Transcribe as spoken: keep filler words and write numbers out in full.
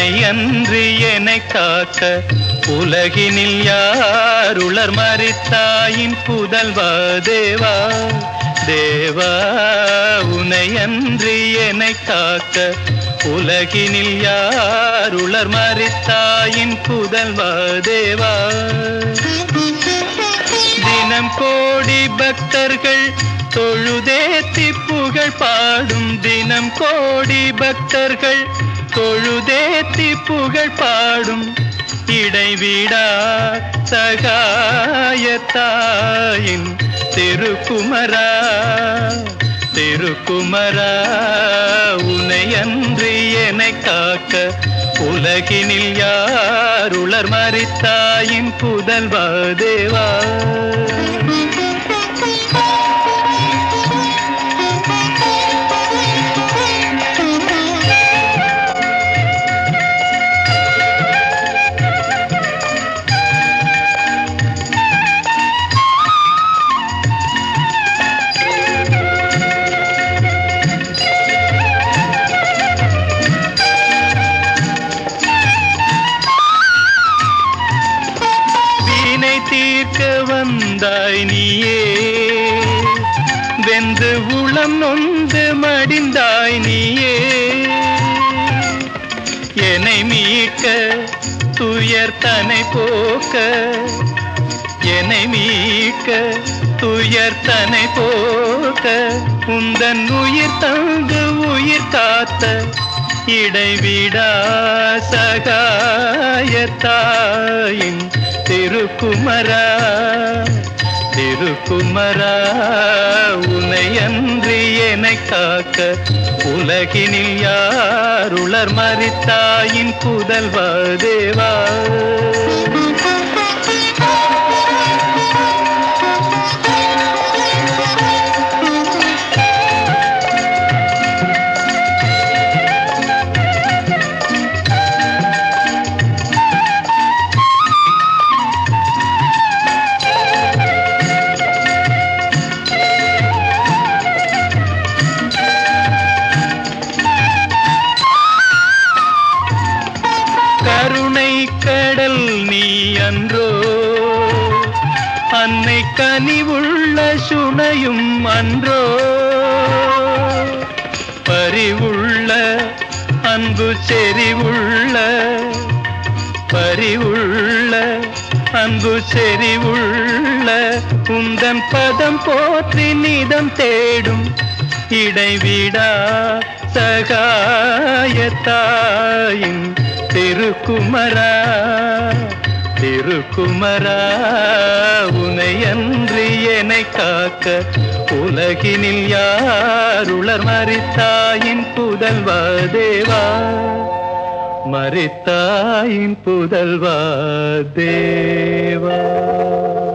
உனை அன்றி என்னை காக்க உலகினில் யாருளர் மரித்தாயின் புதல்வா தேவா தேவா உனை அன்றி என்னை காக்க உலகினில் யாருளர் மரித்தாயின் புதல்வா தேவா தினம் கோடி பக்தர்கள் தொழுதேத்தி புகழ் பாடும் தினம் கோடி பக்தர்கள் தொழுதேத்தி புகழ் பாடும் இடைவிடா சகாயத்தாயின் திருக்குமரா திருக்குமரா உனை அன்றி என்னை காக்க உலகினில் யாருளர் மரித்தாயின் புதல்வா தேவா தீர்க்க வந்தாய் நீயே வெந்து உளம் நொந்து மடிந்தாய் நீயே என்னை மீட்க துயர் தனை போக்க என்னை மீட்க துயர் தனை போக்க உந்தன் உயிர் தந்து உயிர் காத்த இடைவிடா சகாயத்தாயின் திருக்குமரா திருக்குமரா உனை அன்றி என்னை காக்க உலகினில் யாருளர் மரித்தாயின் புதல்வா தேவா கருணை கடல் நீ அன்றோ அன்னை கனிவுள்ள சுனையும் அன்றோ பரிவுள்ள அன்பு செறிவுள்ள பரிவுள்ள அன்பு செறிவுள்ள உந்தன் பதம் போற்றி நிதம் தேடும் இடைவிடா சகாயத்தாயின் திருக்குமரா திருக்குமரா உனை அன்றி என்னை காக்க உலகினில் யாருளர் மரித்தாயின் புதல்வா தேவா மரித்தாயின் புதல்வா தேவா